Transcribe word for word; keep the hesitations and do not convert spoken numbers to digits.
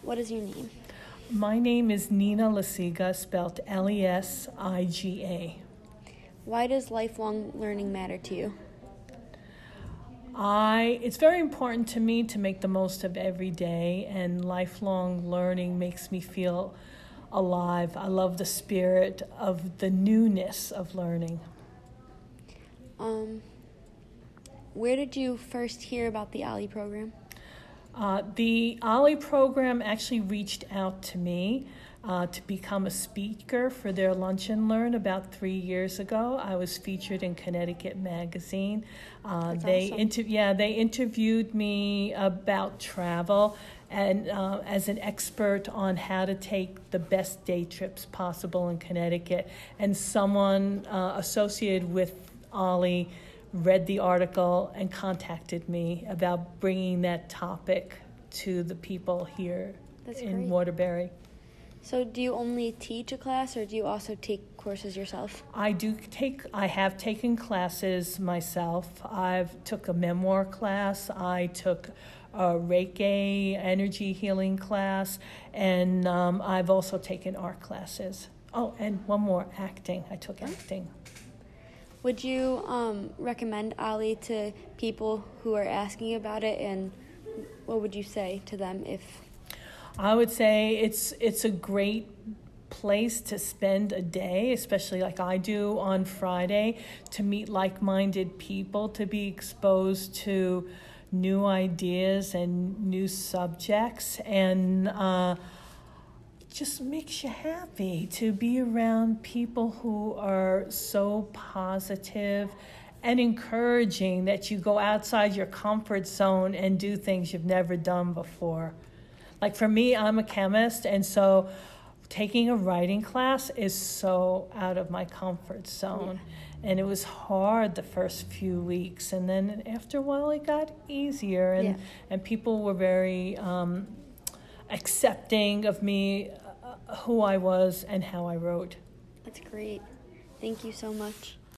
What is your name? My name is Nina Lesiga, spelled L E S I G A. Why does lifelong learning matter to you? I, it's very important to me to make the most of every day, and lifelong learning makes me feel alive. I love the spirit of the newness of learning. Um, where did you first hear about the OLLI program? Uh, the OLLI program actually reached out to me uh, to become a speaker for their Lunch and Learn about three years ago. I was featured in Connecticut Magazine. Uh, That's they awesome. inter- yeah, they interviewed me about travel and uh, as an expert on how to take the best day trips possible in Connecticut. And someone uh, associated with OLLI read the article and contacted me about bringing that topic to the people here That's in great. Waterbury. So do you only teach a class or do you also take courses yourself? I do take, I have taken classes myself. I've took a memoir class, I took a Reiki energy healing class, and um, I've also taken art classes. Oh, and one more, acting. I took acting. Would you um, recommend OLLI to people who are asking about it, and what would you say to them if... I would say it's it's a great place to spend a day, especially like I do on Friday, to meet like-minded people, to be exposed to new ideas and new subjects, and uh, just makes you happy to be around people who are so positive and encouraging that you go outside your comfort zone and do things you've never done before. Like for me, I'm a chemist, and so taking a writing class is so out of my comfort zone. Yeah. And it was hard the first few weeks, and then after a while it got easier, and, yeah. and people were very um, accepting of me, uh, who I was and how I wrote. That's great. Thank you so much.